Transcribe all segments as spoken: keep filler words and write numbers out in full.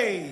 Hey!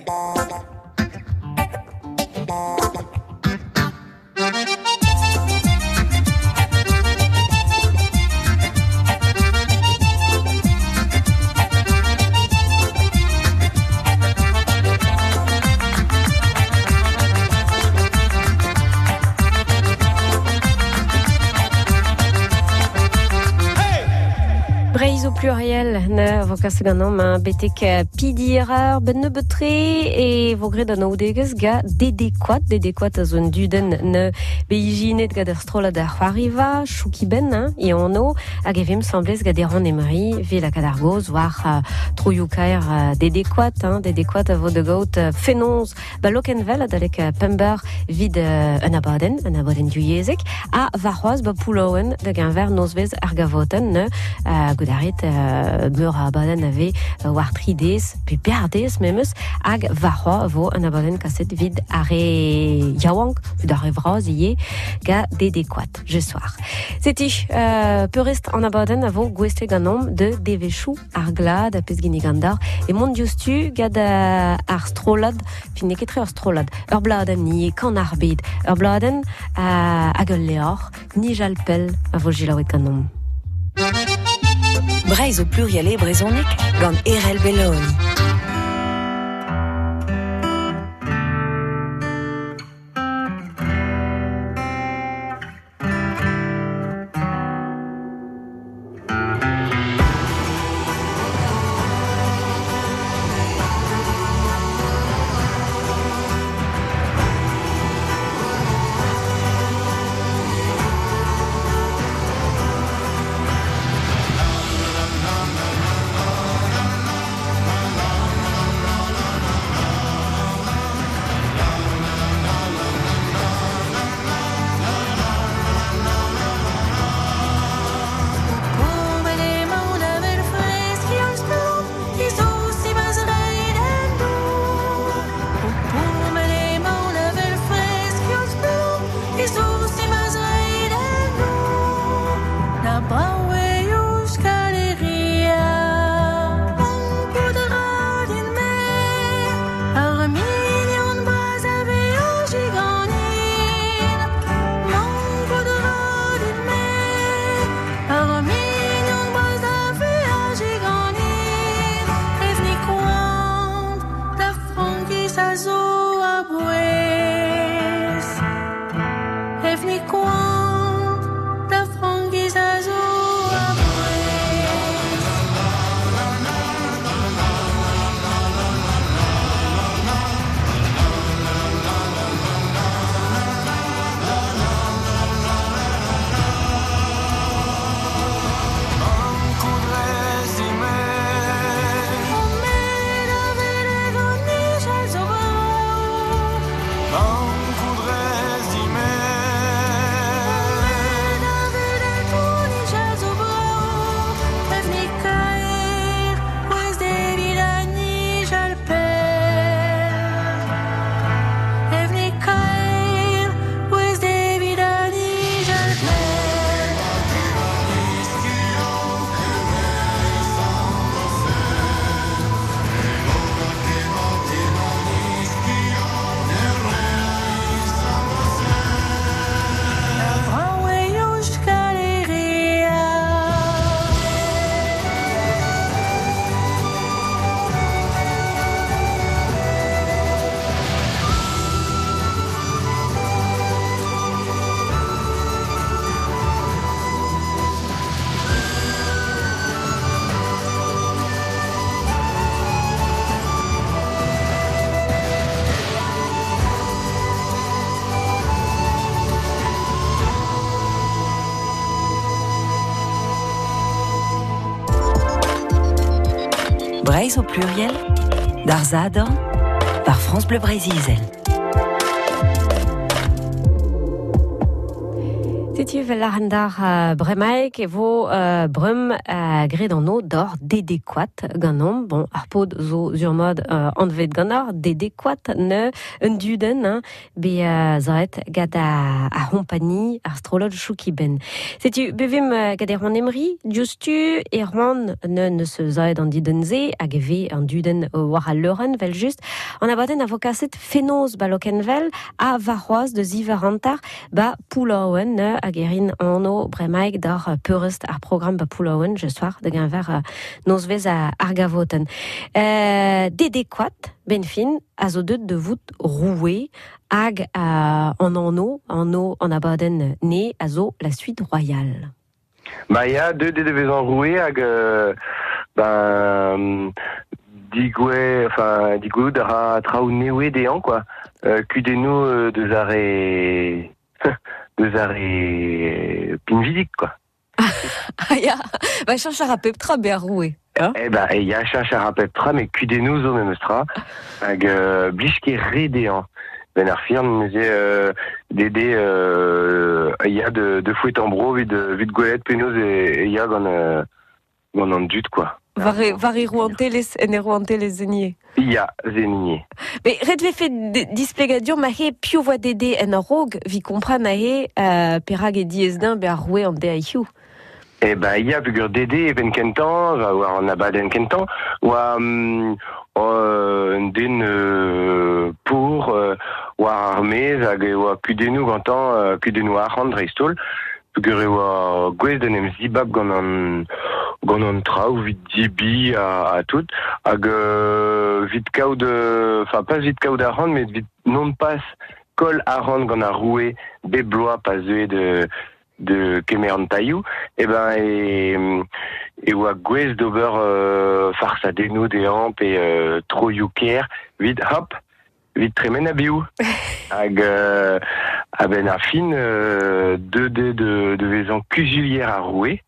Au pluriel, ne vokas ganom un betek pidirer ben ne betre et vogre da naudegez ga dedéquat dedéquat a zone duden ne beiginet ga der strola da c'hoariva chouki ben hein, et en o hag evim semblez ga der an emri ve la kadargoz war uh, troiokaer uh, dedéquat hein, dedéquat a vo de gaut uh, fenons ba lokenvel adalek uh, pember vid uh, un abaden un abaden du yezek a varroaz ba pouloen da ganver nozvez ar gavoten ne uh, godarit Uh, meur a abaden ave uh, war trides, pe perdes memes, hag varroa vo un abaden kaset vid are yaouank, vid are vraz ie ga dedéquat, je soir. Seti, uh, peurest an abaden avo gweste ganom de devechou ar glad a pez ginigandar, e mont diostu gad uh, ar strolad, fin neketre ar strolad, ur bladen ni kan ar bed, ur bladen uh, hag ul leor, ni jalpel avo gilaouet ganom. Breiz au pluriel e brezonik gant Erel Belloni. Breiz au pluriel, d'Arzadon, par France Bleu Brésil. Titi velarndar uh, bremaik evo uh, brum uh, gred an o d'or dedéquat ganom. Bon, ar pod zo sur mod uh, anvet gannor dedéquat ne un duden hein, be uh, zaet gad a, a compagnie astrolog chouki ben. Setu bevim uh, gad er an emri, justu er an ne, ne se zaet an didenze hag eve an duden uh, war a leuren vel just an abaden avokaset fenoz balokenvel a varroaz de ziverantar ba poulaouen ne agerin anno bremaik dar peurest ar program ba poulaouen je soir de ganver uh, nos vez a argavoten. Uh, Dedéquat, ben fin, a zo deut de vout roué hag uh, an anno, anno an abaden ne a zo la suite royale. Bah, il y a deux des vezan roué hag euh, ben digwe, enfin digwe dara traou newe dean quoi. Euh, Kudenou euh, de zare de zare pinvidik quoi. Ah ya, ba chanchar a pep tra be a roué. Eh ben, il y a chanchar a pep tra, mais kudenou zo memestra hag euh, blishke re dean. Ben ar firn me euh, dédé euh, il y a de de fouet en bro vid vid golet penaos et il y a gant euh, gant an dut quoi. Vare vare rouantelez en e rouantelez zenier. Il y a zenier. Mais red ve fait displegadur ma he pio voa dédé en a rog vi kompran a he uh, perag e diez din be a roué an de a hiou. Eh ben, il y a plusieurs dédé ben kentan, va voir en abaden kentan, ou um, un den euh, pour euh, ou armée, hag ou kudenou gantan, kudenou arrand reistol, plusieurs ou gwez den em zibab gant an gant an tra ou vid dibi a, a tout, hag euh, vid kaout, enfin pas vid kaout arrand, mais vid non pas kol arrand gant a roué bebloa pas eux de de kemer an taillou, et ben et et oa gwez d'ober euh, farsadenou de amp et euh, tro youker vid hop vid tremen a biou hag euh, a ben a fin euh, deux de de de vezan kuzulier a roué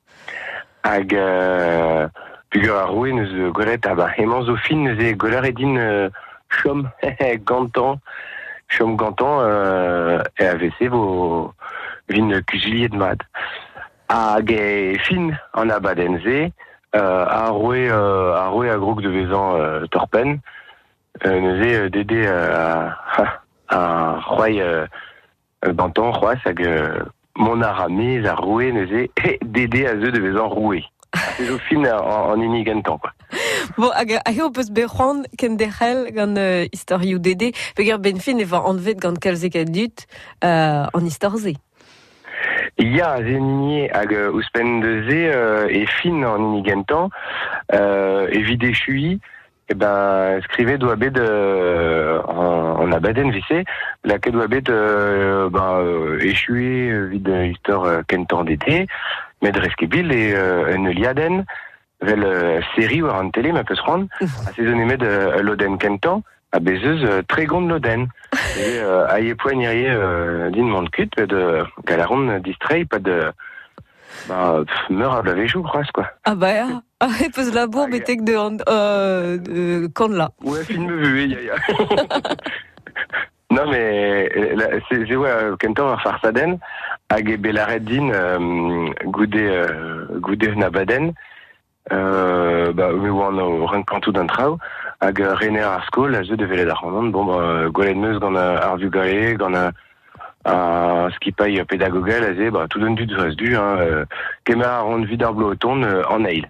hag euh, pugur a roué neus golet a ba hemañ zo fin neus e goler edin euh, chom gantan chom gantan euh, e a vese vo vin kuzulier de mad. Hag e fin an abadenze, euh, a roué euh, a roué a grog de vezan euh, torpen, euh, neuze euh, dédé euh, a, a roy euh, bantan roas hag euh, mon aramez a roué neuze e dédé a zeu de vezan roué. C'est au fin en, en inigentan quoi. Bon, hag a he o peus berc'hant ken derc'hel gant uh, istorioù dédé, peogwir ben fin eva anvet gant kalzek a dut uh, an istorze. Il y a zéninier hag ouspen de ze euh, et fin en inigentan euh, et vide chui et ben scrive doit bet euh, en, en abaden vissé la que doit bet euh, ben euh, échoué vide histoire euh, kentan d'été mais de reskebil et euh, en liaden vel euh, série ou en télé ma peut se rendre à saisonner med euh, loden kentan a bezeuse euh, très grande loden. Et euh, aïe poignerier euh, din mont cut de galaron distrait pas de bah meurt à blaver chou croise quoi. Ah bah ya, ah he peus labour betek de euh, de kanla. Ouais film vu ya ya. Non mais c'est c'est ouais kentan ar farsaden hag e belaret din euh, goude euh, goude nabaden euh bah mais on a rencontré d'un trau hag rener ar skol a zeu de velet ar an bon bah golet meus gant ar vu gae gant a a skipaï pédagogal a ze bah tout d'un dut zaz du hein euh, kemer ar an vid ar bloton euh, en eil.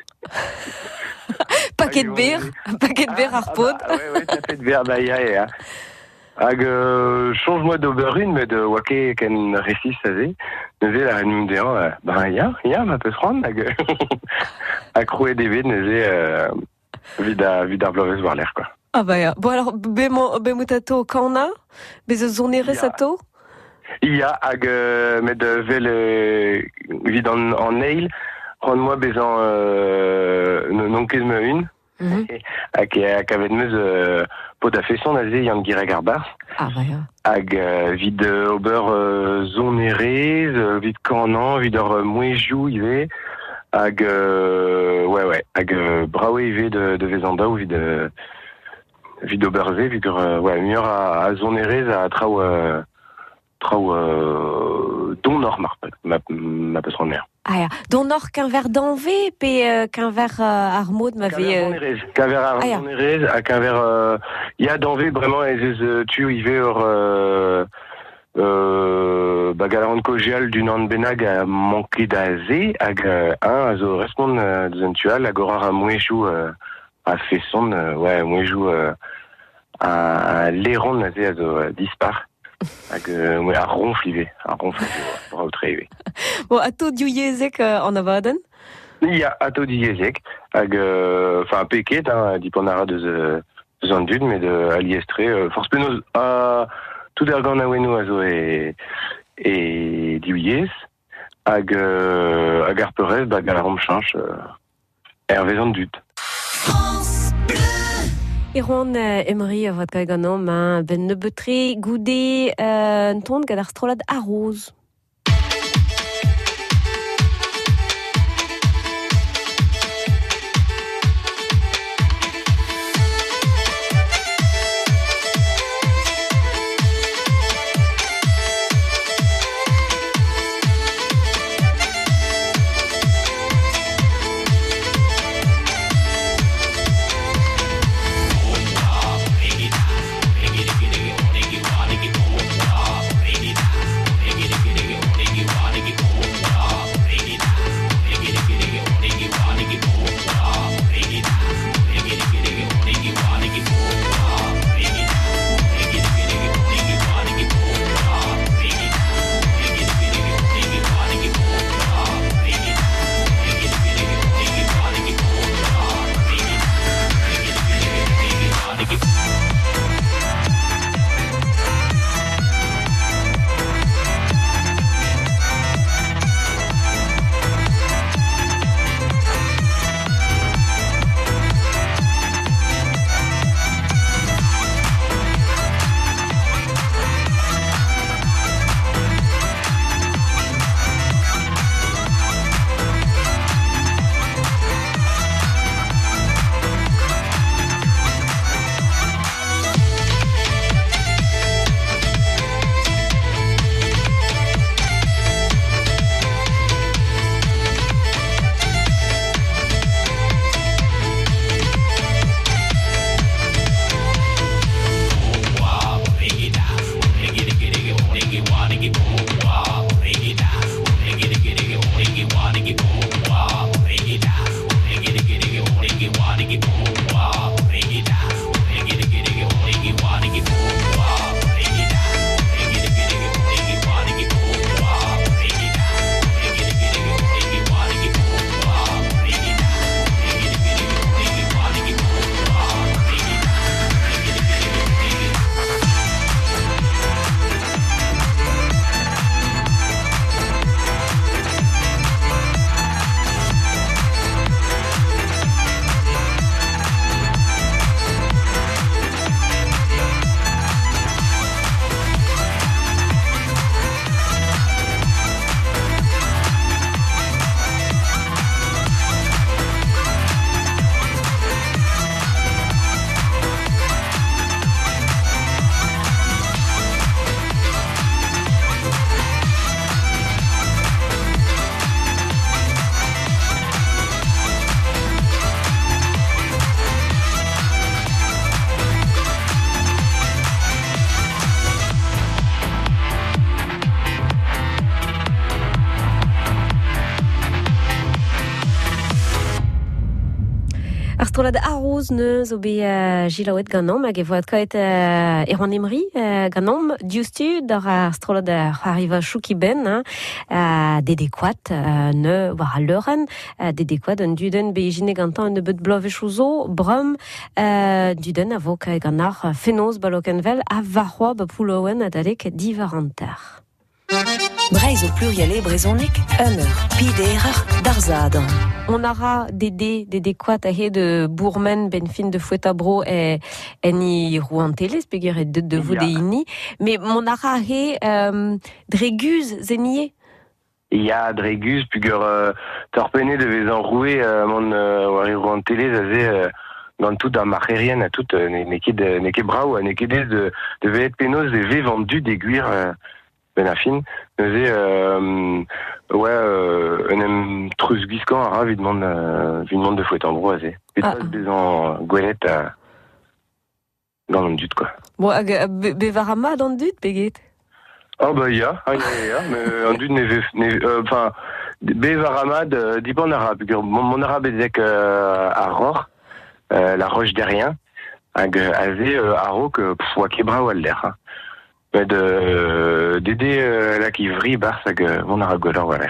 Paquet de bière, paquet de bière ar pod. Ah, bah, ouais ouais paquet de bière bah ya ya. Hag euh, change-moi d'auberune mais de wake ken récis a ze neuze la renum dean euh, bah ya ya ma peut se rendre hag a croué des vides neuze euh, vid a vid ar bloavezh war l'air quoi. Ah bah ya. Bon alors bemo bemoutato kana bezo zonere sato. Il y a hag euh, med vel euh, vid en en eil rend-moi bezan euh, non ket me une. Mhm. Hag hag avet meus euh, pot a fesson a ze yann gireg ar bars. Ah bah ya. Hag euh, vid euh, ober euh, zonerez, euh, vid kanan, vid ur mouejoù ive. Hag euh, ouais ouais hag euh, braoué ive de de vezanda ou vid euh, vid oberze vid euh, ouais mieux à à zonerez à trao euh, trao euh, don nord ma ma patronne mère. Ah ja, don nord qu'un verre d'envé pe qu'un verre armod m'avait qu'un verre armod à qu'un verre il y a d'envé vraiment et tu y vais euh euh bagalarant cogial du nan benag a manqué d'azé ag un azo respond de zentual agora a mouejou a fait son ouais mouejou a l'éron nazé azo dispar ag ouais a ronflivé a ronflivé bravo très bon a to diouezek en avaden il y a a to diouezek ag enfin peket hein diponara de zandud mais de aliestré force penos a tout d'argan awenu azo et et diouez ag ag arperez bag à rom change hervé zandud Iron Emery a vat ganom ma ben nebetre goudé un ton gad ar strolad arroz. Arstrolad arroz neus o be gilaouet ganom hag e voad kaet Iron Emery ganom diustu dar arstrolad arriva chouki ben dedekoat ne war a leuren dedekoat un duden be jine gantan un beut blove chouzo brum duden a vo kae ganar fenoz balokenvel a varroa ba poulowen adalek divarantar. Breiz au pluriel brezhonek, hummer, piderer, darzadan. On aura Dédé, Dédé Quat a he de Bourmen, ben fin de Fouetabro et eni rouanteles, peger de de vodéini. Mais mon aura he euh, Dreguz zenier. Il y a Dreguz, puger euh, torpené devait enrouer euh, mon euh, rouanteles azé dans tout dans marérien à toute neke de neke brau, neke de devait être pénose et v vendu d'aiguire. Euh, ben affine, neuze, euh, ouais, euh, un em trus giskan ara vid mont, euh, vid mont de fouet en broise. Et Ah. pas des en gouelette à, dans le dut, quoi. Bon, hag euh, be be var ama d'an dud, peget? Oh, bah, ya, ah, ya, ya, mais en dut neve, neve, euh, enfin, be varamad, euh, dipan ara, puisque mon, mon ara bezek, euh, à Ror, euh, la roche derrière, hag, aze, euh, aro, que, pff, oa kebra ou alder, hein. Mais de, euh, dédé, euh, là, qui vri, bar, hag, euh, mon ara golor, voilà.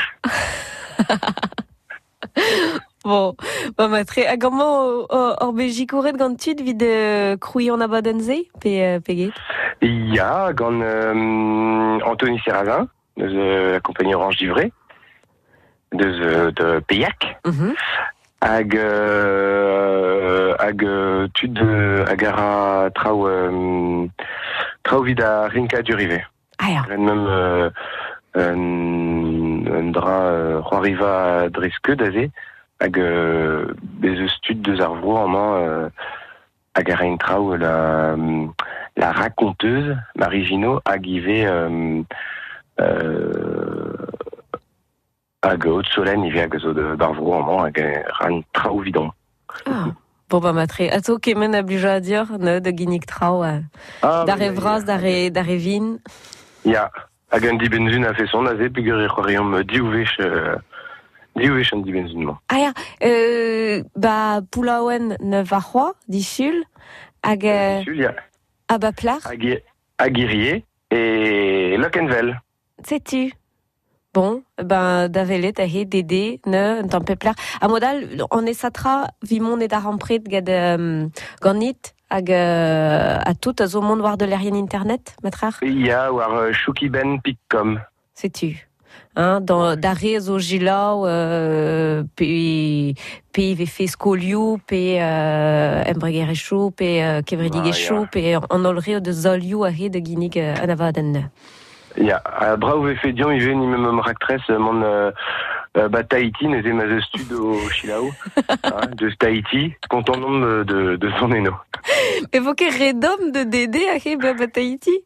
Bon, ba matre, hag amañ hor bejikoret gant tud vid euh, krouiñ an abadenze, pe, euh, peget? Ya, gant, euh, Anthony Serrazin, de euh, la compagnie Orange d'Ivray, de, euh, de Payac, Mhm. hag, euh, hag, euh, tud, euh, hag ara trao, euh, trao vid a Rinka du Rivet. Ah ya. Ren même, euh, un, un dra, euh, Roariva dreske d'aze, hag, euh, bez eus tud deus ar vro amañ, euh, hag ar en trao la, la raconteuse, Marie Ginot, hag ive, euh, euh, hag haute solen, ive hag zo de bar vro amañ, hag ran trao vidon. Ah. Bon, ba matre, ato kemen a blija a dir, ne, de ginnig trao, euh, Ah, dare mais, vras, dare, dare vin. ya, hag an di benzun a fait son aze, peogwir e c'hoariom diouvech, euh, diouvech an di benzun man. Ah ya, euh, ba poulaouen ne va c'hoa, disul, hag, euh, Sul, ya, a ba plar, hag hag Irié et Lockenvel. sais-tu? Bon, ben, davelet a he dede, ne, un tamm pe plar. A modal, on e satra, vimon e da rampret gad um, ganit, hag euh, a tout a zo mont war de l'erien internet, matrar? Ya, war euh, Chouki Ben Piccom. Sais-tu? Hein, dans d'arrêt zo gilaou, euh, pe, pe ve fe skolioù, pe euh, embregerechou, pe euh, kevredigechou, Ah, ya. pe an olreo de zolioù a he de ginnig euh, an avaden. Ya, a brav e fedion, ive ni même am raktres, euh, mon euh, euh, ba Tahiti, neze ma ze stud au Chilao, hein, de Tahiti, content nombre de, de son eno. E vo ket redom de dede a he ba ba Tahiti?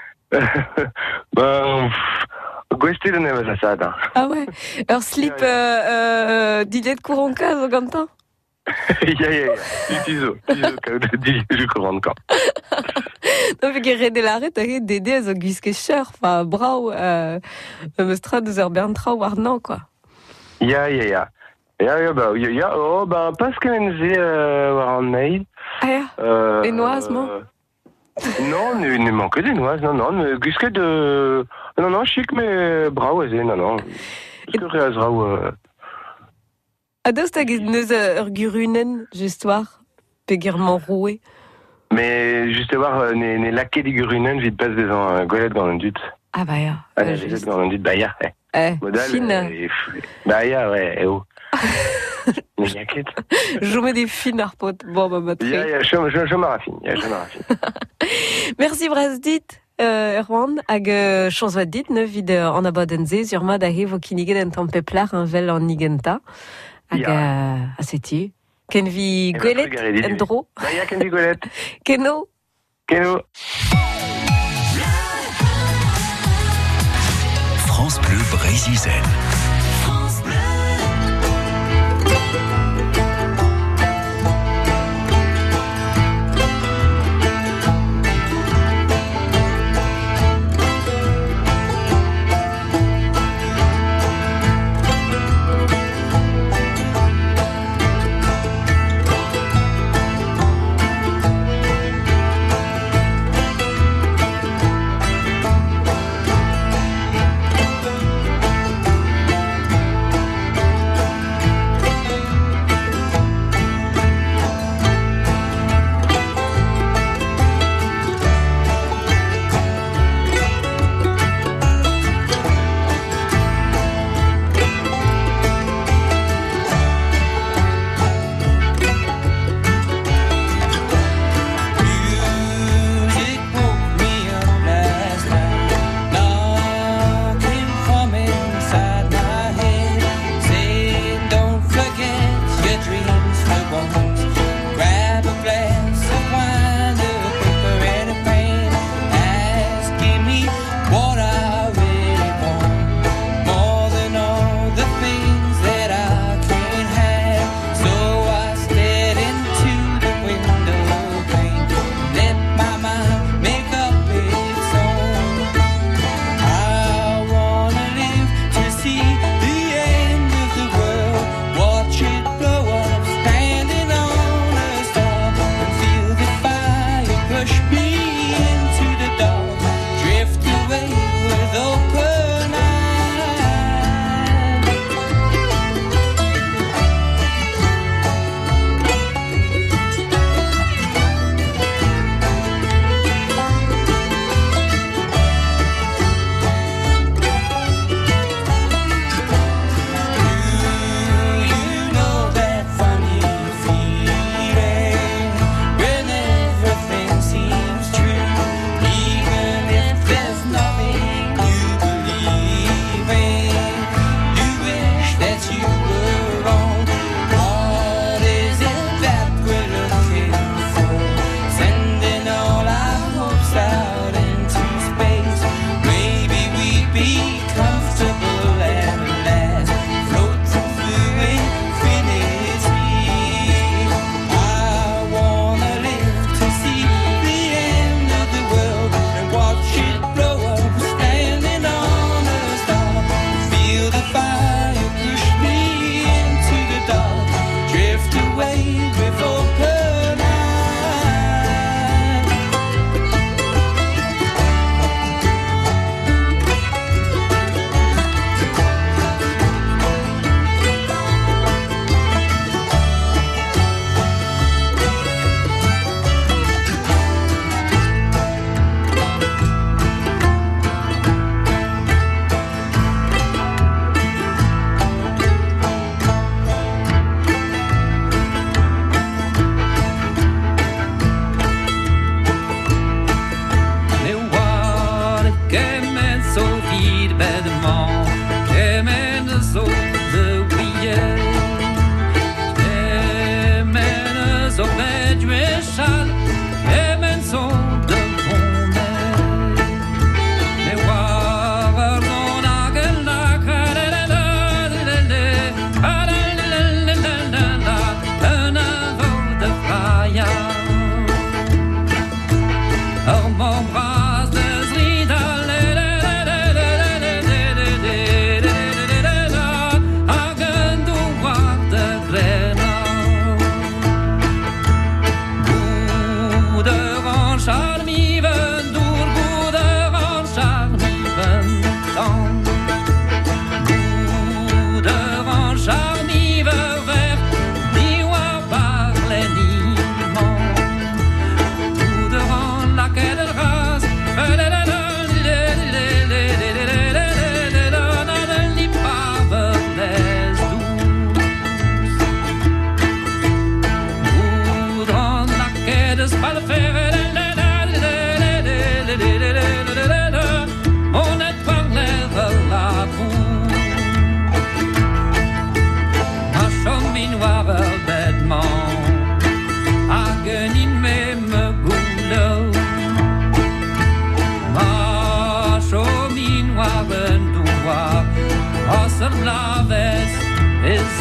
Ben, gweste de neve a sad, hein. Ah ouais. Ur slip Ya, euh, euh, dilet kouronka zo gantan? Ya, ya, ya, du tizo, tizo, kao de di, je commande quand. Non, pe ket rede laret a he dede a zo gwiske cheur, fa brau, euh, me stra deus ur bern trao war nan, quoi. Ya, ya, ya. Ya, ya, bah, ya, ya, oh, ben, pas kemenze euh, war an mail. Ah ya. Euh, Des noises, non euh, Non, ne, ne manque que des noises, non, non, ne, gusque de... Non, non, chic, mais bravo, aze, non, non. Est-ce que réaz rao... Euh... Ados hag neus ur gurunen, just war, pe german roué. Mais juste voir, euh, ne, ne laqué des grunen, vite passe des en euh, golette dans le dut. Ah bah ya. Ah, euh, ne, juste. dans le dut, bah, ya, eh. Eh, Modal, fine. euh, bah, ya, ouais, eh, oh. Mais y'inquiète. Je mets des fines ar pot. Bon, bah, ma Ya, ya, je, je, je m'arraffine, ya, je m'arraffine. Merci Brasdit, euh, Erwan, hag euh, chans vat dit, ne vid euh, an abadenze, sur ma dahe vo kiniget en tamm peplar un vel an nigenta. Hag, Ya. euh, a seti. Ken vi Eh ben, gwelet truc à redire. en dro. Bah, ya, ken di golette. Keno. Keno. France Bleu Brésil.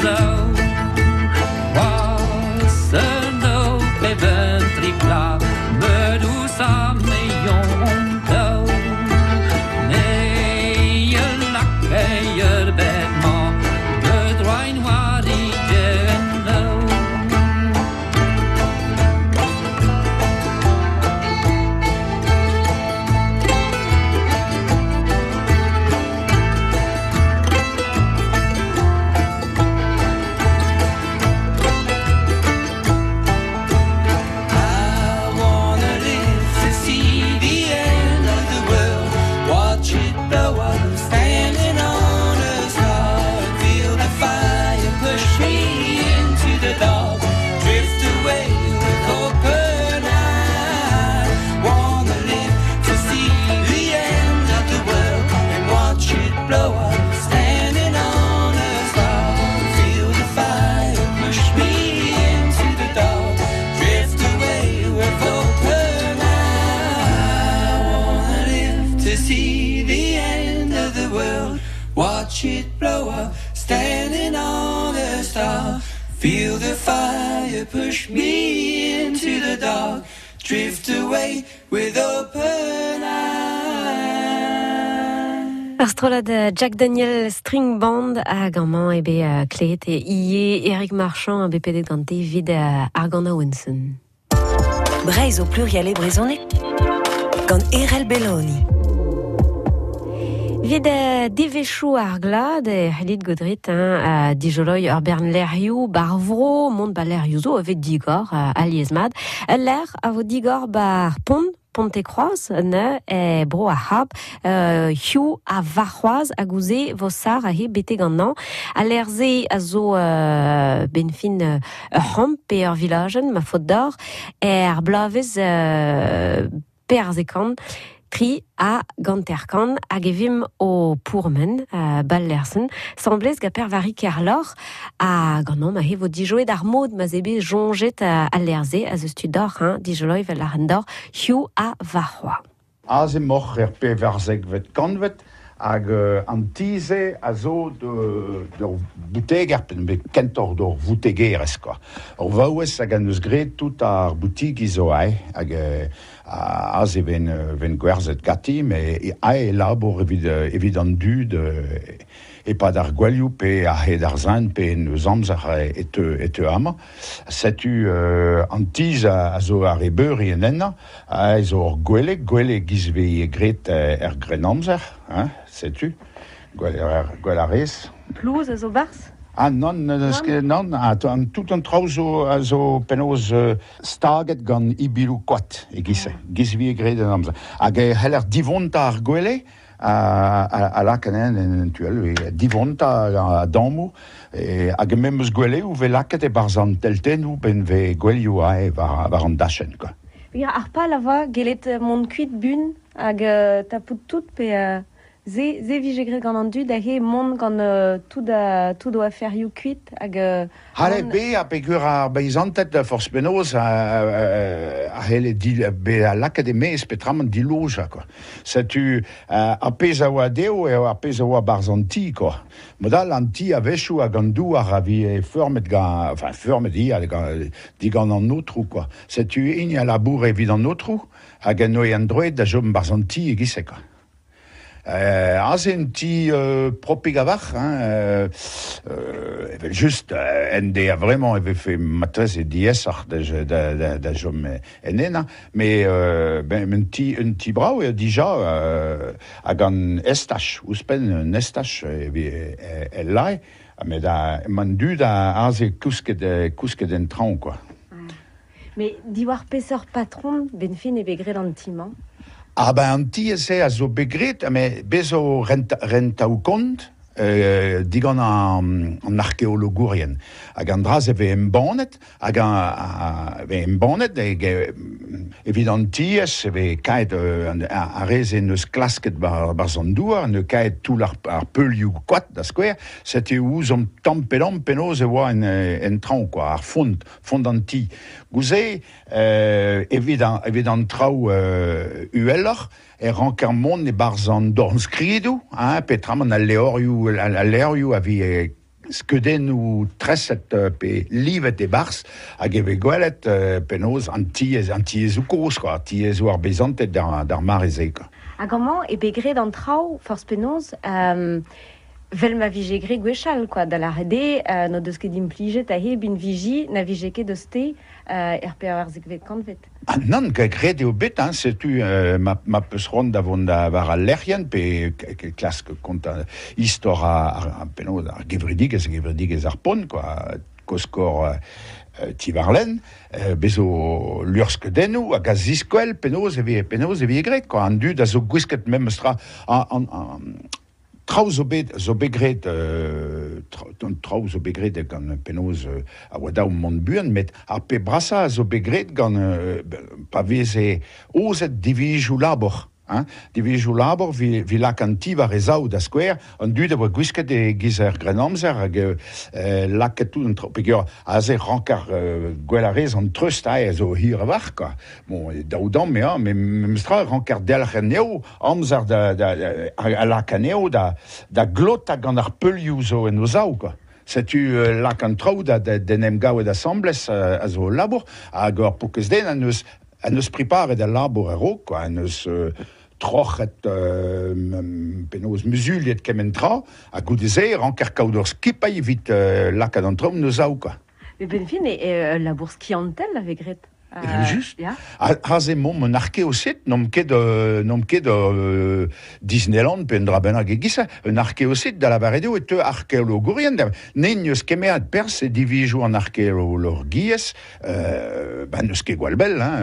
watch it blow up, standing on the star. Feel the fire push me into the dark, drift away with open eyes. Astrolade Jack Daniel String Band a gaman ebe uh, kleet e ie Eric Marchand a B P D gante vid uh, Argana Winson. Breizh au pluriel e brezhoneg gant Erel Belloni. Vid uh, devechou ar glad e c'hellit godrit hein, uh, dijoloi ur bern lerioù bar vro, mont ba lerioù zo a vet digor uh, a liezmad. Ler a vo digor bar pont, Ponte-Croix, ne, e bro a hab, uh, hiou a varroaz a gouze vosar a he bete gannan. A lerze a zo uh, benfin uh, hom pe ur vilagen, ma faute d'or, e ar blavez uh, per zekan, tri a ganterkan hag evim o pourmen uh, bal lersen. Semblez ga per vari kerlor a gannom a he vo dijoet ar mod ma zebe jonget a, a lerze a zeus tu dor hein, dijoloi vel ar dor hiou a varroa. A ze moch er pe varzeg vet kanvet hag uh, an tize a zo de, de bouteg er pen be kentor d'or vouteger eska. Or vaouez hag an eus gret tout ar boutig izo ai hag uh, a ze ven, ven gwerzet gati, me a e labor evid, evid an dud e pa d'ar gwalioù pe a he d'ar zan pe neus amzer e te, e te ama. Setu uh, an tiz a, a zo ar e beuri en enna, a e zo ar gwele, gwele gizve e gret er gren amzer, hein, setu, gwele er gwele arez. Plouz a zo bars? Ah non, non, non a, an, tout an trao zo, a zo penoz uh, staget gant ibilou kwat e gise, gizve e gret en amzer. Hag e heller divonta ar gwele, a, a, a lakanen en tuel, e divonta a damou, e, hag mem eus gwele ou ve laket e barzan telten ou ben ve gwelioù a e var, var an dachen, quoi. Ja, ar pa lava gelet mont kuit bun hag uh, tapout tout pe uh, ze, ze vije gret gant an dud a he mont gant uh, tout da tout doa ferioù kuit hag uh, Hale be a pegur ar beizantet da force penoz a, a, a hele di, be a laket e mez petram an diloja, quoi. Setu a, a pez a oa deo e a pez a oa barzanti, quoi. Modal an ti a vechou a gandou a ravi e fermet ga, enfin fermet di a di gant an notrou, quoi. Setu in a labour evit an notrou hag an oe an droet da jom barzanti e gise, quoi. Euh, azen ti euh, propig avach, hein, euh, euh, evel just euh, en de a vraiment eve fait matrez e diesar da, da, da, da jom en ena, mais euh, ben, un ti, un ti brau e dija euh, hag an estache, ouspen un estache e, e, e lai, mais da man du da aze kousket, kousket en traon, quoi. Mais diwar peseur patron benfin e begret an timan. Ah ben an ti ese a zo begret, me bezo renta, rentaou kont, euh, digan an, an arkeologourien. Hag an draz eve embanet, hag an eve embanet, hag evit an tiez, eve kaet uh, a reze neus klasket bar, bar zan douar, ne kaet tout ar, ar peulioù kwat da skouer, sete ouz om tampelam penoz e oa en, en traoù, quoi, ar fond, fond an ti. Gouze, euh, evit an, evit an traoù uh, ueller, e rank ar mont e barzan dorn skridou, hein, petram an a leorioù, a leorioù a vi e skeden ou treset uh, pe livet e bars hag eve gwelet uh, penoz an tiez an tiez ou koz quoi tiez ou ar bezantet d'ar, d'ar mareze quoi. Hag amañ e begret an trao force penoz um, vel ma vije gre gwechal quoi da la rede uh, no deus ket implijet a he bin viji na vije ket deus te uh, er pe ar zekvet kantvet. Ah non, que gred eo bet, hein, c'est tu euh, ma ma peus ronde davon da var a lerien pe klas que compte histoire a peno da gevridig ez gevridig ez arpon quoi koskor euh, tivarlen euh, bezo lursk denou a gaziskwel penoz evi penoz evi gred quoi an du da zo gwisket même stra en en Trao zo bet zo begret euh, trao zo begret gant penoz euh, a oa daou mont buan, met ar pe brasa zo begret gant euh, pa veze ozet divijou labor. Hein? Divijou labor vi, vi lak an ti var ezaou da skwer, an dud a oa gwisket e gizer grenomzer hag euh, lak tout an peogwir a ze rankar euh, gwell a rez an treust a zo hir a var, quoi. Bon, daou dam me a, me memstra rankar delc'h neo, amzer da, da, a lak a neo da, da glot hag an ar peulioù zo en o zaou, quoi. Setu euh, lak an trao da, da denem gaouet assemblez uh, a zo labour, hag ar poukez den an eus an eus prepare da labour a ro, quoi, an eus euh, trochet euh, penoz muzuliet kementra, a goudeze rankar kaout skip a evit euh, lak an traoù no zaou, quoi. Mais ben fin, e euh, labour skiantel avec gret. Uh, just. Ja. Ha ze mom un arkeosit, nom ket de, nom ket de uh, Disneyland pen dra bennak e gisa, un arkeosit da la varedeo et te arkeologorien. Ne neus kemeat pers e divijou an arkeologies, euh, ba neus ket gwalbel, hein,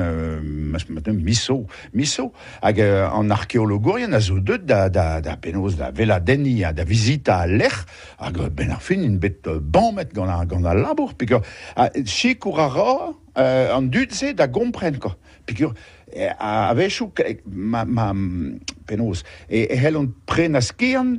euh, miso, miso, hag uh, an arkeologorien a zo deut da, da, da penoz da vela deni a da visita a lech, hag ben ar fin in bet uh, banmet gant a, gant a labour, pika uh, chikour a ra, Uh, an dud se da gompren, quoi. Pikur, eh, a vechou ma, ma penoz, e, e hel an pren a skian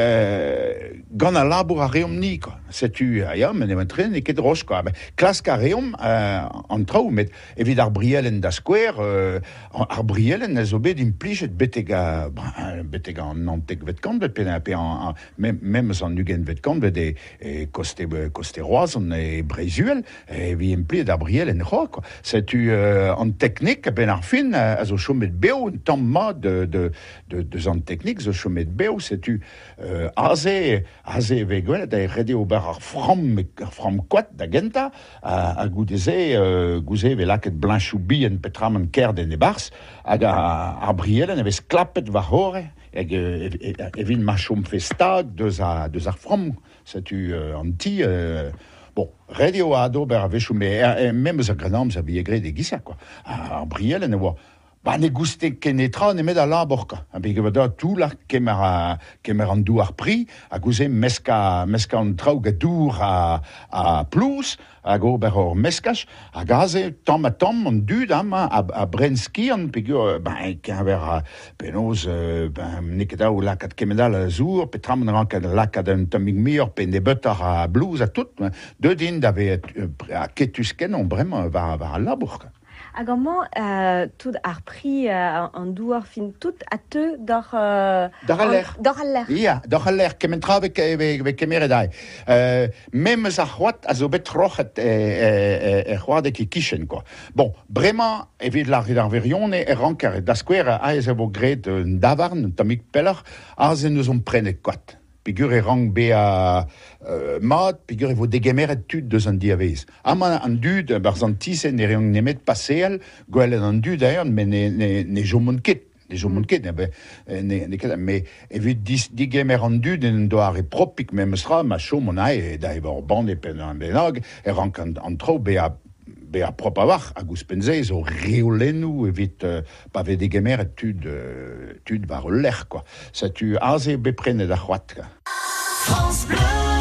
euh, gant a labour a reom ni, quoi. Setu, a ya, men evan tren e ket roch, quoi. Klask a reom uh, an trao, met evit ar brielen da skwer, uh, ar brielen a zo bet implijet beteg a, beteg an nantek vet kantvet, pen a pe an, mem an ugen vet kantvet e, e koste, koste roazan e brezuel, e vi implijet ar brielen ro, quoi. Setu uh, an teknik, ben ar fin, a zo chomet beo, un tamm ma de, de, de, de zan teknik, zo chomet beo, setu uh, aze, aze vegwel, da e rede o bar ar fram, ar fram kwad da genta, a, a goudeze, uh, gouze ve laket blanchou bi en petram an kerden e bars, hag ar brielen evez klapet va hore, hag evin machom festag deus, a, deus ar fram, setu uh, an ti... Uh, Bon, radio a ado ber a vechou, me même eus a grenam sa vi e gret e gisa, quoi. Ar brielen e oa, ba ne gouste kenetra ne met a labor, quoi. A bege vada tout la kemer a kemer an dou ar pri, a gouze meska meska an traoù gadour a a plous, a go ber or meskach, a gaze tam a tam an dud am a, a brenski an pegur ben kever a penoz euh, ben nekeda ou lakat kemedal a zour, petram an rankat lakat an tamig mir pen de butter a blouz a tout, de din d'ave a ketusken on bremañ va va a labour, quoi. Hag amañ, uh, tout ar pri uh, an douar fin tout a te d'ar... Uh, d'ar a ler. D'ar a ler. Ja, d'ar a ler, kementra ve, ve, ve kemeret ai. Uh, Mem eus ar c'hoat a zo bet trochet e, e, e, e c'hoat e kischen, quoi. Bon, bremañ, evit la rid ar verion e rankar da skwer a ez evo gret un davarn, un tamik peller, a ze neus on prenet kwat. Pigur e rang be a uh, mat, pigur e vo degemeret tud deus an diavez. Ama an dud, barz an tisen e reong nemet paseel, gwellen an dud aean, men ne, ne, ne jomont ket. Ne jomont ket, ne, ne, ne ket, me evit dis, digemer an dud en doar e propik memestra, ma chomon ae, da e vor band e pen an benag, e rank an, an tro be a be a prop avar, a gous penze, zo reolennou evit uh, pa ve degemeret tud, uh, tud var o ler, quoi. Sa tu aze beprenet a c'hoat, quoi. France Bleu.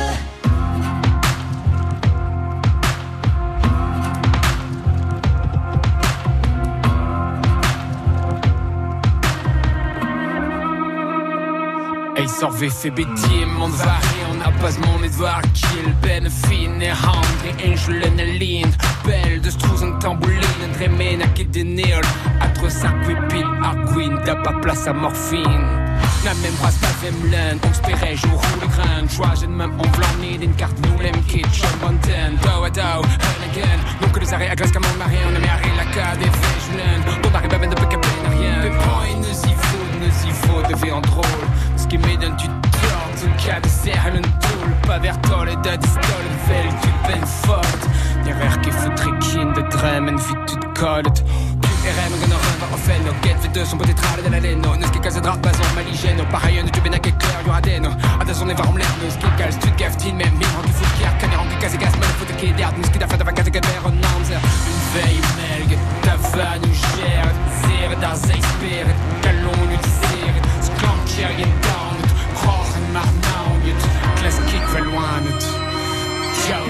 Ey sorve fe betier mont vari on a pas mon edvar kill ben fin e hand e angelen e lind bel de strouz an tamboulin dremen a ket de neol atre sarkwe pil ar gwin da pa place a morphine Na même brasse pas femlen, donc spérait jour ou le grain. Choix, j'ai même en blanc ni d'une carte nous l'aime qui chum bonten. Do a do, and again. Donc les arrêts à glace comme on m'a rien, on a mis à rien la cade et fait julen. Ton arrive à ben de peu qu'à peine rien. Le point ne s'y faut, ne s'y faut, devient en drôle. Ce qui m'aide tu tortes, un cas de serre, un tool. Pas vers toi, les dates, stole, vel, tu ben forte. Derrière qui foutrait kin de drame, en vite tu te colles. R M qu'on aura en fait nos quêtes fait deux son peut-être à la laine ne ce qui casse drap pas en maligène pareil ne tu ben à quel clair y aura des no à des on est var om l'air ne ce qui casse tu gaftine même mire qui fout qui a cané en qui casse gas mal faut que d'air ce qui t'a fait avec casse gaber en arms une veille melg ta va nous gère zéro dans expert calon nous disir ce quand qui rien down croire marnau classe kick va loin ciao.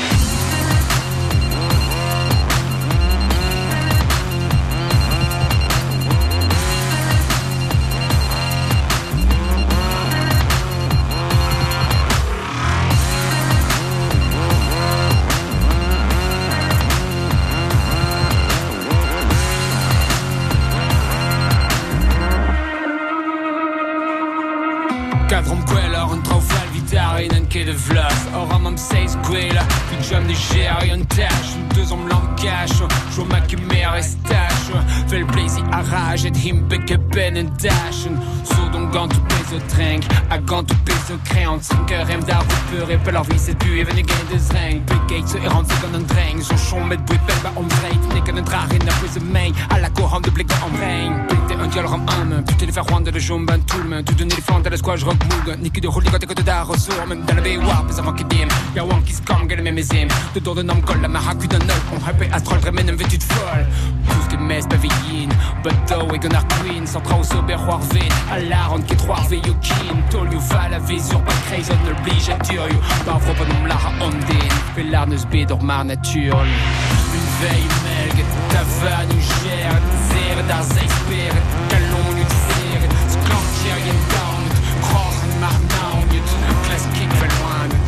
Cadron Queller, un trofal vitari, un quai de vlas. Or un homme seis Queller, puis jam de gère, une tâche, deux hommes l'en cache. Joue ma chimère et stache. Fait le plaisir à rage, et him beke ben en dash. Sous donc gant tout pèse au drink, à gant tout pèse au crayon. cinq heures M d'art, vous peurez, peu leur vie c'est pu, et venez gagner des rings. Big Gates, et rentre comme un drain. Son chon, met bruit, belle, bah on break. N'est qu'un drap, rien n'a plus de main. À la couronne de blé, en brain. Pété un diol, ram homme. Putain, les faire rwanda, le jumban, tout le monde. Tout donner les fentes à la squash, rock moog. Niki de roulis, côté côté d'art, ressort. Même dans la baie, warp, les avant qui dim. Y'a one qui se comme, gagne mes zim. De dos de nom, colle, la maracu d'un œil. On hype, astrol, remène un vêtu de folle. Tout ce que messe, pavillin. Bateau, et gonard queen. Centra au sober, roi vin. À la ronde qui est trois, veille au kin. Tol, you va la visure, pas crazy, on ne l'oblige à tuer. Pas froid, pas non, la ondine. Fait l'arne, se bide, mar nature. Une veille, melg, ta va nous gère. Zéro dans expert. Calon, nous disère. Ce clan, qui a rien down. Croire, marnau, nous. Classe kick, fait loin, nous.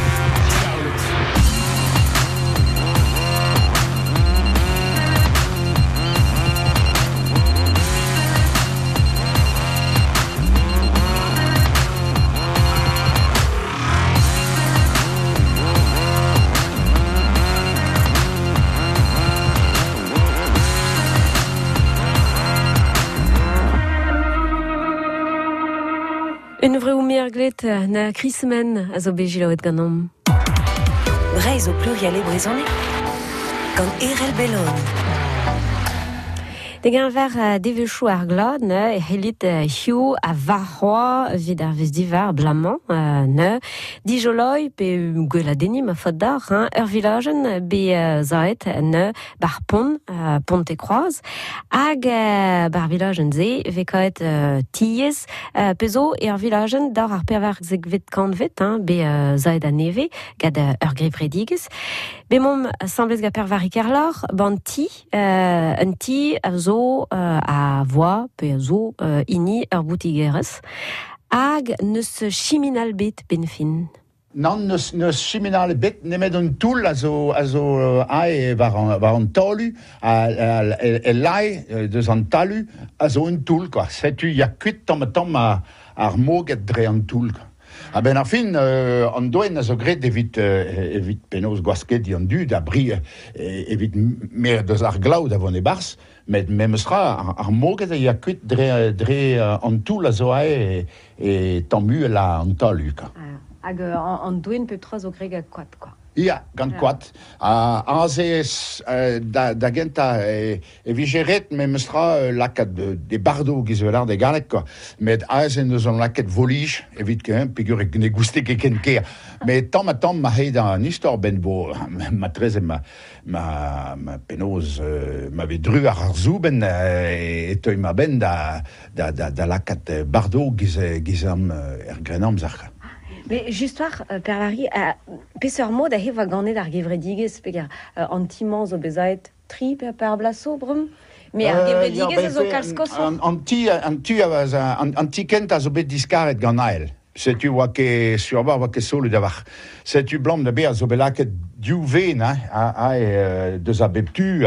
Une vraie oumirglet na Christmen a zo bejiloet ganom. Breizh au pluriel e brezhoneg. Gant Erel Bellon. Deg an ver uh, devechou ar glad, ne, e c'hellit uh, hiou a varroa vid ar vez divar blamant, uh, ne, dijoloi pe gwell a deni ma fod d'ar, hein, ur vilagen be uh, zaet, ne, bar pont, uh, pont e kroaz, hag uh, bar vilagen ze, ve kaet uh, tiez, uh, pezo e ur vilagen d'ar ar perver zeg vet kant vet, hein, be uh, zaet a neve, gad uh, ur grep redigez. Be mom semblez ga pervarik ar lor, ban ti, uh, un ti a zo uh, a voa pe a zo uh, ini ur boutigerez hag neus chiminal bet ben fin. Non, neus, neus chiminal bet nemet un toul a zo, a zo uh, ae var an, var an talu, a, a, e, e lai deus an talu, a zo un toul, quoi. Setu, ya kuit tam tam a, ar moget dre an toul, quoi. Ah ben, en fin, euh, an doen a zo gret evit, euh, evit penaos gwasket di an du, da bri euh, evit mer deus ar glaoù da vone e bars, met memestra ar, ar moget a ya kuit dre, dre uh, an toul a zo ae e, e tammu la an talu, quoi. Ah, hag uh, an doen pe tra zo greg a kwad, quoi. Ja, gant kwad. A uh, azez uh, da, da genta e, e vigeret me mestra uh, lakat de, de bardo gizelar de galet, quoi. Met azen eus an lakat volige, evit ken, pigur e ne gouste ket ken ker. Met tam a tam ma hed an istor ben bo, ma treze ma, ma, ma penoz, uh, ma ve dru ar zouben uh, e teuy ma ben da, da, da, da lakat bardo gize, gizam uh, er grenam zarka. Mais justoire, uh, per vari, uh, peseur mod a heva ganet ar gevredigez, pegar uh, antimant zo bezait tri per per blaso, brum? Mais ar gevredigez a zo kalskos? An ti, an ti, an ti kent a zo bet diskaret gant ael. C'est-tu wa que sur va wa que solo d'avoir. C'est-tu blanc de béa zobelac du ven hein a a deux abeptu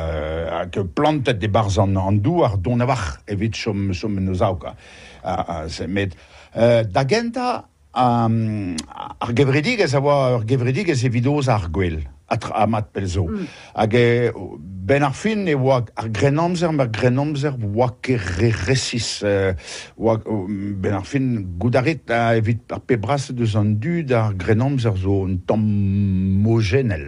à que plante des bars en en douar don avoir evit som som nos auka. C'est mais d'agenta Um, ar gevredig ez ava ar gevredig ez evidoz ar gwell a mat pelzo mm. hag e ben ar fin e oa ar grenomzer mar grenomzer oa ke re resis uh, oa, ben ar fin goudarit a evit ar pebras deus an dud ar grenomzer zo un tamm mogenel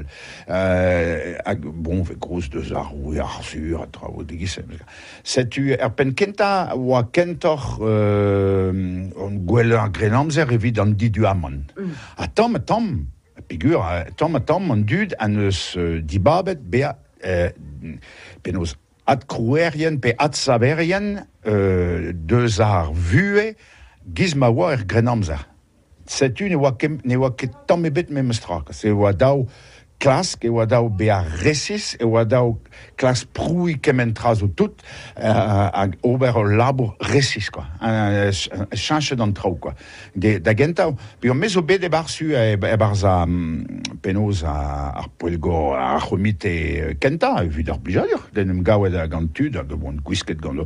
uh, hag bon ve groz deus ar oe ar sur a trao degisem setu ar pen kenta oa kentor uh, an gwell ar grenomzer evit an didu amon. Mm. A tom a tom, pigur, a tom a tom an dud an eus uh, dibabet bea uh, penos ad cruerien pe ad saverien uh, deus ar vue giz ma oa er grenamzer. Setu ne oa ket ne oa ket tom ebet me mestrak. Se oa daou klask, e oa daou bea resis, e oa daou klask proui kementraz o tout, uh, hag ober o labour resis, quoi. Un chanche d'an trao, quoi. De, da gentao, pi o mezo bet e barsu e, e barza um, penoz a, ar poelgo a chomit e kenta, e vid ar blijadur, den em gaouet a gantud, hag bon gwisket gant o,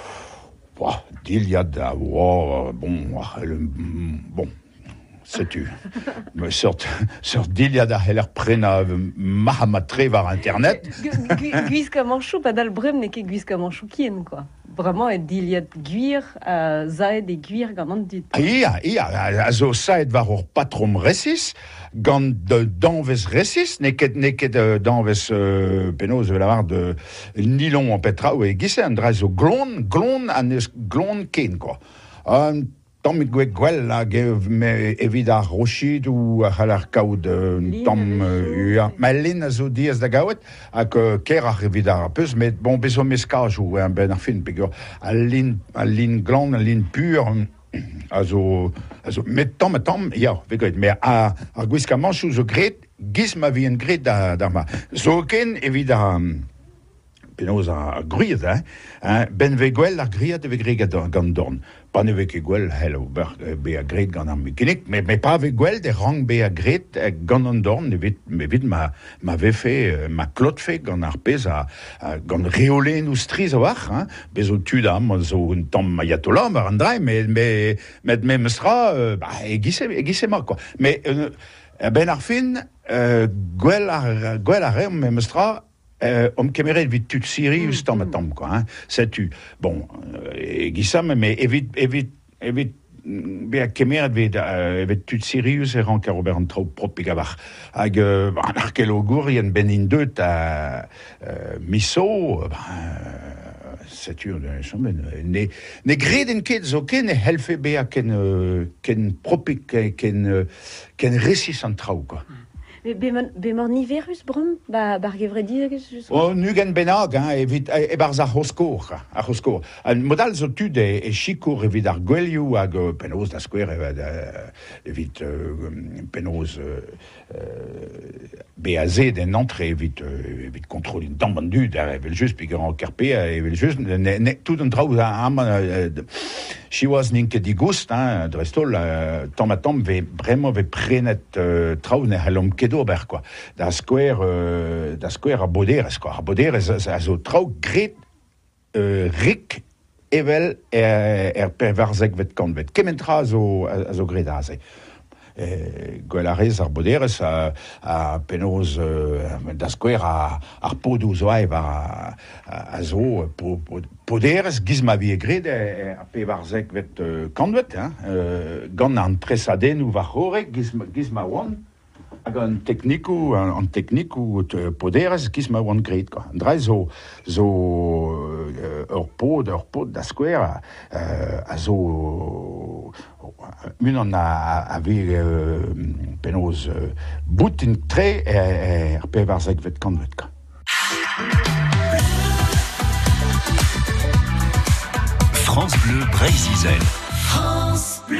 boah, diliad a oa, bon, le, bon, sais-tu, me sort sort d'Iliad a heller prena mahamatre var internet. Guis comme en chou, pas dal brem n'est que guis comme en choukien quoi. Vraiment et d'Iliad guir, zaed et guir gant dit. Ia, ia, azo saed var or patrom resis, gant de danves resis, ne ket ne ket danves penaos de la var de nylon en petra ou e gisse andraz o glon, glon anes glon ken quoi. Um, Tom gwek gwell hag evit ar rochid ou ar ar kaout tom ua. Ma lin a zo diaz da gaouet hag ker ar evit ar peus, met bon bezo meskaj ou ben ar fin pegur a lin, a lin glan, a lin pur a zo, a zo met tom a tom, ya, ve gret, me a ar gwiska manchou zo gret, giz ma vi en gret da, da ma. Zo ken evit ar penaos a gruiet, hein, hein, ben ve gwell ar griat e ve gret gant dorn. Pas ne ve ket gwell hel o be a gret gant ar mekenik, me, me pa ve gwell de rang be a gret gant an dorn, ne vit, me vit ma, ma ve fe, ma klot fe gant ar pez a, a gant reolen ou striz a war, hein, bezo tud am, zo un tamm maiatola mar an drai, me, me, met me mestra, euh, bah, e gise, e gise ma, quoi. Me, euh, ben ar fin, euh, gwell ar, gwell ar re, me mestra, Euh, om kemeret vit tut Sirius tam a tam, quoi, hein. C'est-tu, bon, e gisam, mais evit, evit, evit, be a kemeret vet, uh, evit tut Sirius e rank a Robert an trao propik avar. Hag, uh, an arkeologour, yen ben in deut a uh, miso, uh, c'est-tu, ne, ne greden ket zo ken e helfe be a ken, uh, ken propik, ken, uh, ken resis an trao, quoi. Be mor niverus brum ba bar gevredi o nugen benag hein evit e barz a hoskor a hoskor an modal zo tud e, e chikour evit ar gwelioù hag penaos da skouer evit evit penaos be a zed en antre evit evit kontrolin tamban dud evel just pigur an kerpe evel just ne, ne tout an traoù am chiwas ninke di goust hein drestol tam a tam ve bremañ ve prenet traoù ne halom kedo ber, quoi. Da square, euh, da square a boderes, quoi. A boderes a zo trao gret euh, rik evel er, er pervarzek vet kant vet. Kementra a zo, a zo gret aze. E, gwell arez ar boderes a, a penoz euh, da square a, ar podoù zo aev a, a, a zo po, po, poderes giz ma vi e gret e, a pervarzek vet euh, kant vet, hein. Euh, gant an presaden ou var horek giz, giz ma oan. Hag an teknikou, an teknikou poderez giz ma oan gret, quoi. Andra zo, zo ur pod, ur pod da skouer uh, a zo un an a, a ve uh, penoz uh, bout in tre er pevarzek vet kant vet, quoi. France Bleu Brésil. France Bleu.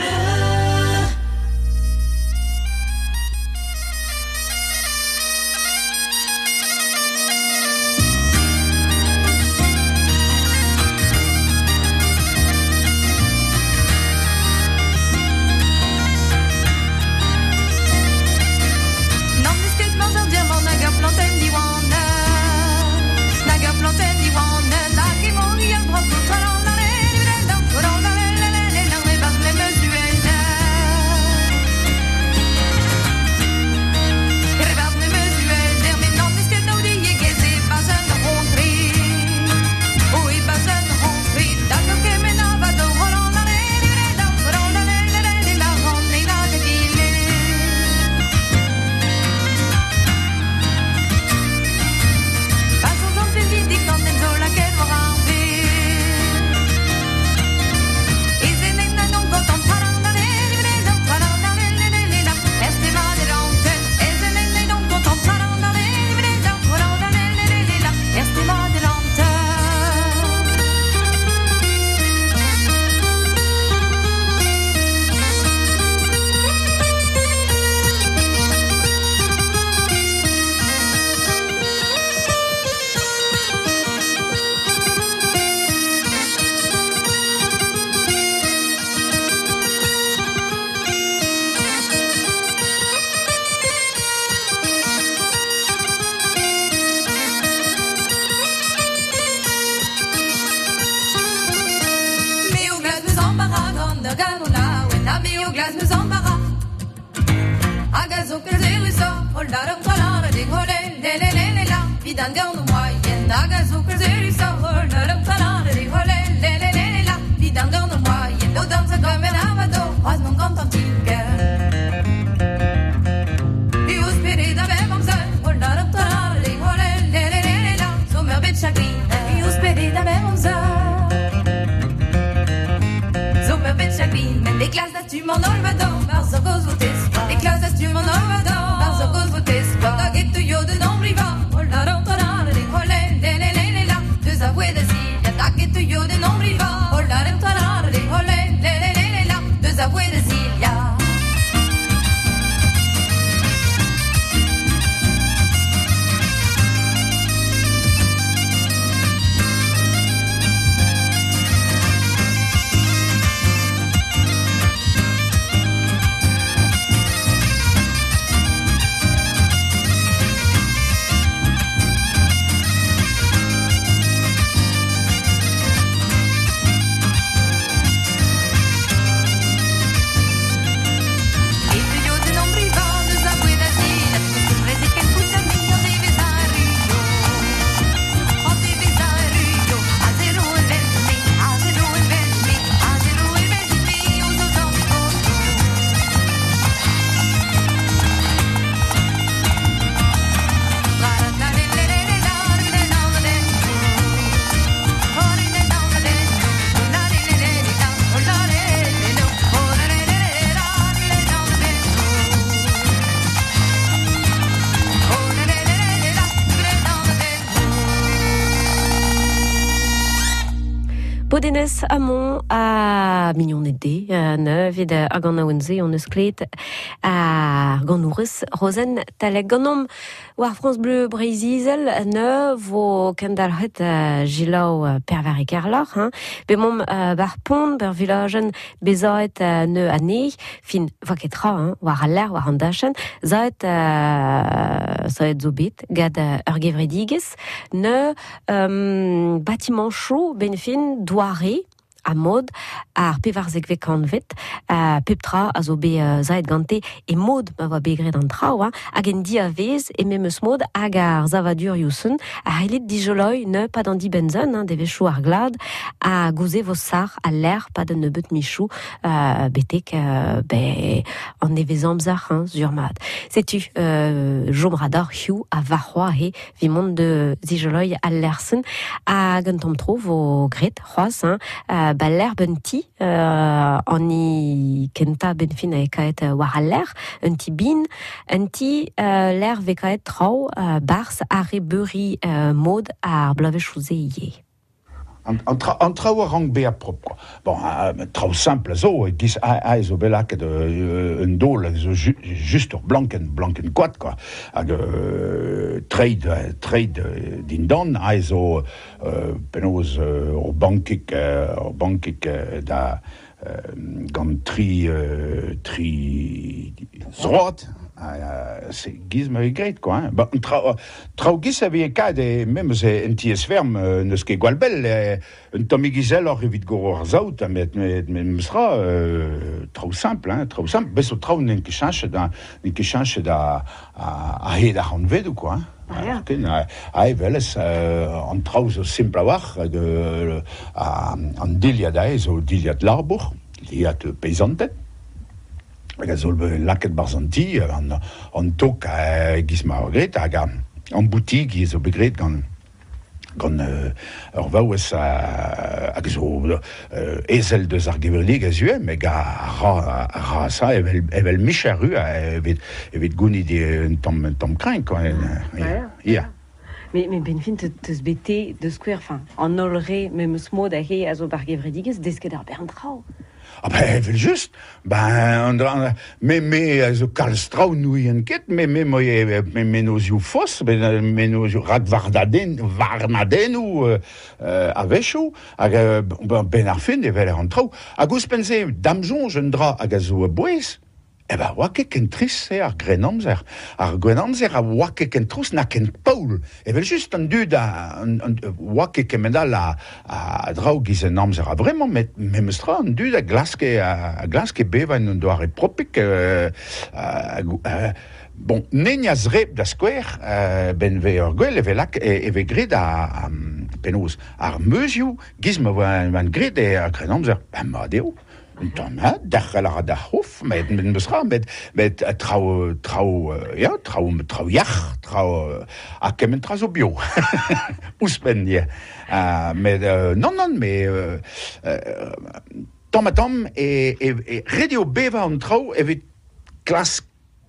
Aganola, when I be your glass, nous embarras. Agazo, que c'est russo, hold out of color, des holè, lè, lè, lè, lè, là. Vidandion de moyenne, agazo, que c'est russo, hold out of color, des holè, lè, lè, lè, lè, là. Vidandion de moyenne, l'eau danse comme un avado, croise non content tigre. Et au spirit d'un même homme seul, hold out of color, des holè, lè, lè, lè, lè, là. Sommer bit chagrin, et au spirit d'un même homme seul. Sommer bit chagrin, men des classes d'as-tu mon olvado, parce que vous t'es des classes d'as-tu mon olvado, parce que vous t'es pas. T'as guettu yo de non priva, hold out of color, des holè, lè, lè, lè, lè, là. Deux avoués de Silla, t'as guettu yo de non priva, hold out of color, des holè, lè, lè, lè, lè, là. Deux avoués de Silla. Bodenes amont à mignon d'été, à neuf et à Ganawenze, on eus klet à Ganourus, Rosen, Talek Ganom, war France Bleu Brésil, neuf, vo Kendalhet, Gilau, Pervari Karlar, hein, bemom Barpon, ber villagen, bezaet ne année, fin vaketra, hein, war à l'air, war andachen, zaet, zaet zobit, gad Urgevrediges, ne, bâtiment chaud, benfin, doiré, à mode, à pevarzek vekanvet, à peptra, à zobe zaet gante, et mode, ma va begre d'antra, hein, agen di avez, et même mode, agar zavadur yusun, à helit dijoloi, ne, pas d'andi benzen, hein, des véchou arglad, à gouze vos sar, à l'air, pas de nebut michou, euh, betek, euh, be, en evezamzar, hein, zurmad. C'est-tu, euh, jomradar, hiu, à varroa, he, vimond de dijoloi, à l'airsen, à gantom tro, vos gret, roas, hein, euh, ba l'air benti, euh, en i kenta benfin a ekaet euh, war a l'air, un ti bin, un ti euh, l'air vekaet trau, euh, bars a rebeuri euh, mod a blave chouze ie. An trao a rang be a prop, quoi. Bon, uh, trao simple zo, gis a, a zo belak de uh, un dol, zo ju, just ur blanken, blanken quad, quoi. Hag uh, trade, uh, trade uh, din don, a zo uh, penoz uh, ur bankik, uh, ur bankik uh, da uh, gant tri, uh, tri zroat. Uh, c'est giz me regret, quoi. Hein. Bah, trao, trao giz a vie kad, et même c'est un ties ferme, euh, neus ket gwal bel, un tomi gizel or evit goro ar zaout, met, met, met m'sra, euh, trao simple, hein, trao simple, beso trao n'en ket chanche da, n'en ket chanche da, a, a he da ran vedou, quoi. Hein. Ah, ja. Ken, a, a eveles, euh, an trao zo simple a war, de, a, an diliad a zo diliad larbour, diliad peizantet, hag a zol laket barzanti, an, an tok a giz ma regret, hag a an boutig giz o begret gant gant uh, ur vaouez hag zo uh, ezel deus ar geverlig a zue, meg a ra, a ra sa evel, evel micharu a evet, evet gounid un tamm, tamm krein, quoi. Ah, ja. Ja. Mais, mais benfin, teus bete de square, enfin, en olre, même smod a he a zo bar gevredigez, desket ar bern trao. Ah ben, evel just, ben, me, me, zo kalz trao noui en ket, me, me, me, me, me noz you fos, me noz you rak vardaden, varnaden ou euh, a vechou, hag ben ar fin, evel an trao. Hag ouz pense, damjon, jeun dra hag a zo bouez, Eh ben, oa ket ken tris e ar grenomzer. Ar grenomzer a oa ket ken trous na ken paoul. E vel just an dud a... Oa ket ken medal a, a draou giz en amzer a vraiment met memestra an dud a glaske a, a glaske bevan un doare propik euh, a, a, bon, nen a zreb da skwer euh, ben ve ur gwell e ve lak e, e ve grid a, a penaos ar meuzioù giz me van, van grid e ar grenomzer. Ben ma deo. Dan hè, dachel ar da hof, met met besra, met met trouw trouw ja, trouw trouw jach, trouw a kemen trazo bio. Ouspen je. Uh, met uh, non non, mais uh, uh, tom a tom e e, e radio beva an trouw evet klas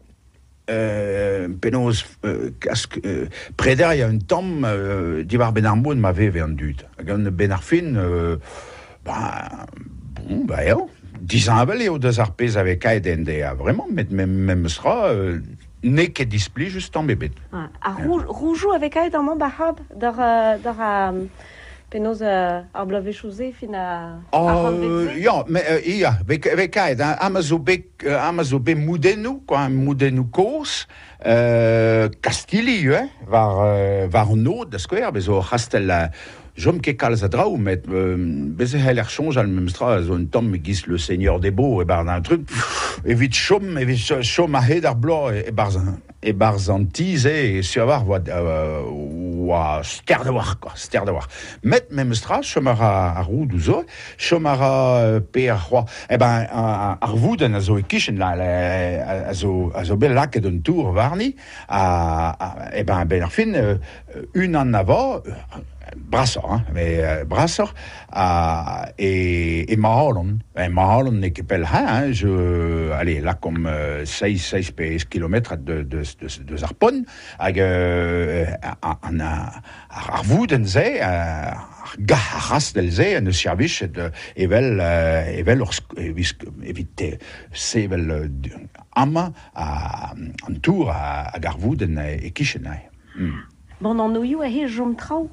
Uh, penaos uh, kask uh, preder ya un tom uh, diwar ben ar moun ma veve an dud. Hag an ben ar fin uh, bah, bon, bah ja. Dizavel eo deus ar pez avek aet en de a vraiment, met mem sra euh, ne ket displi just an bebet. Ah, a roujou avek aet an man bahab dar dar a penaos ar blavechouze fin a ar uh, ja, me, uh, ja, vek vek aet am a zo be am a zo be moudenou, quoi, moudenou kos euh, Castili, eh, var uh, var no da skwer, bezo hastel uh, Jom ket kalz a draou, met euh, beze hel er chonj al memstra zo un tom me giz le seigneur des beaux, e bar d'un truc, evit chom, evit chom a hed ar blo, e bar e bar an tize, e su avar oa, euh, oa ster da war, quoi, ster da war. Met memstra, chom ar a roud ouzo, chom ar a pe ar roi, e ben ar vouden a zo e kichen la, a zo, a zo bel lak ed un tour varni, a, a, e ben ben ar fin, euh, un an ava, Brassor, hein, mais euh, Brassor à, et, et Mahalon. Et Mahalon n'est que pel hein, je, allez, là comme euh, seize kilomètres de, de, de, de Zarpon, avec euh, un arvouden ze, gar ras del ze, un service de evel, evel, éviter, c'est evel, ama, à un tour à Garvouden et Kishenai. Mm. Bon, an oioù a he jom trao?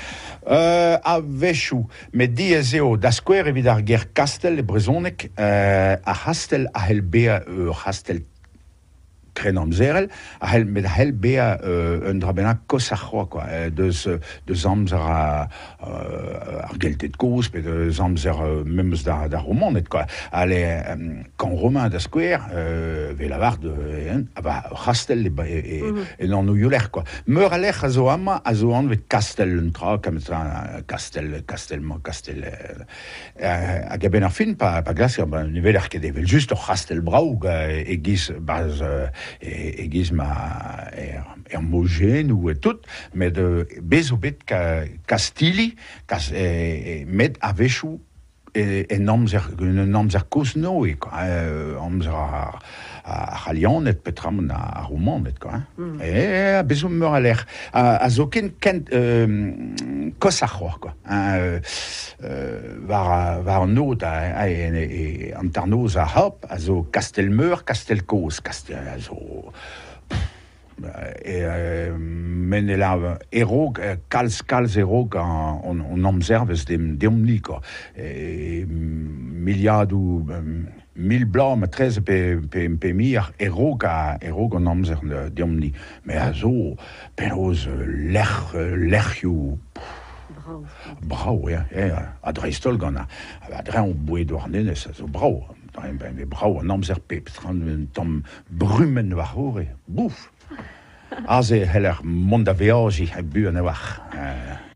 Uh, a vechou, met di ez eo da skwer evit ar ger kastel e brezonek uh, a hastel a hel bea ur uh, hastel krenom zerel, a hel, met a hel bea uh, un drabena kos ar c'hoa, quoi, uh, deus, deus amzer a, uh, ar geltet koz, pe deus amzer uh, memes da, da romanet, quoi. Ale, um, kan romain da skwer, uh, ve lavar de, hein, ava hastel e, e, mm-hmm. e nan ouioler, quoi. Meur a lech a zo ama, a zo an vet kastel un tra, kam tra, kastel, kastel, kastel, uh, uh, hag a ben ar fin, pa, pa glas, ba, ne veler ket evel just ur hastel braoug, uh, e giz, baz, uh, e, e giz ma er, er mogen ou et tout, met de bezo bet ka, Castili, kas, e, e, met a vechou e, e namzer, un namzer koz no, e, quoi, e, amzer a, a Ralian et petram a, a Roman, et, quoi, mm. e a bezo meur a l'er, a, a zo ken kent euh, kos a c'hoar, quoi, hein, euh, var, var no da, a, e, e, an tar noz a hop, a zo Castelmeur, Castelkoz, Castel, a zo... et euh, men e la erog kalz kalz erog an on, on amzervez dem demli, quoi, e miliadou um, mil blanc ma treize pe pe pe mir erog a erog an amzer demli, mais a zo penaos lech lechio brau brau, ja, ja, a dreistol gana a dre on boe douarnenes a zo brau, ben brau an amzer pep tran tom brumen war hore bouf. Als je heel erg mondaveagi hebt buren en wacht.